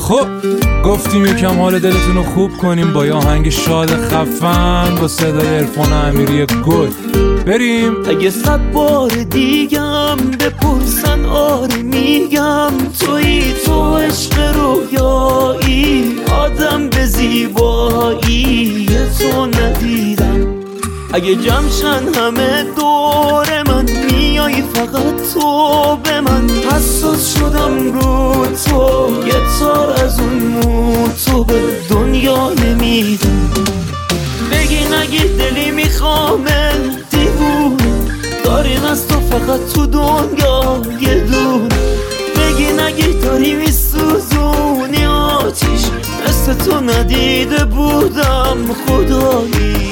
خب گفتیم یکم حال دلتون رو خوب کنیم با یه آهنگ شاد خفن با صدای عرفان امیری گل. بریم. اگه 100 بار دیگم بپرسن آره میگم تویی، تو عشق رویایی، آدم به زیبایی تو ندیدم. اگه جمشن همه دور من میای فقط تو به من، حساس شدم رو تو، یه تار از اون مو تو به دنیا نمیدم. بگی نگی دلی میخوامه دیوون، داریم از تو فقط تو دنیا یه دون. بگی نگی داری میسوزونی آتیش، مثل تو ندیده بودم خداییش.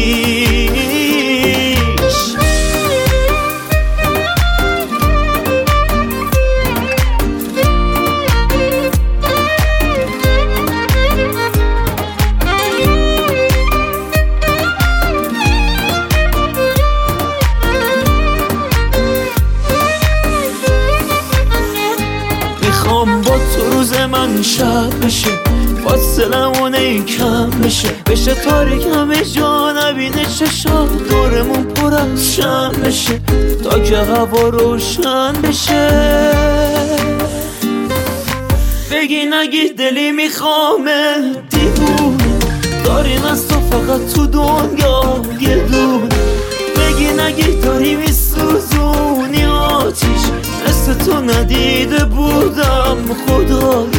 میخوام با تو روز من شب بشه، فاصلمون کم بشه تاریک همه جا نبینه، چشات دورمون پر از شم بشه تا که هوا روشن بشه. بگی نگی دلی میخوامه دیوونه، داریم از تو فقط تو دنیا یه دونه. بگی نگی داری میسوزونی آتیش، مثل تو ندیده بودم خدایی.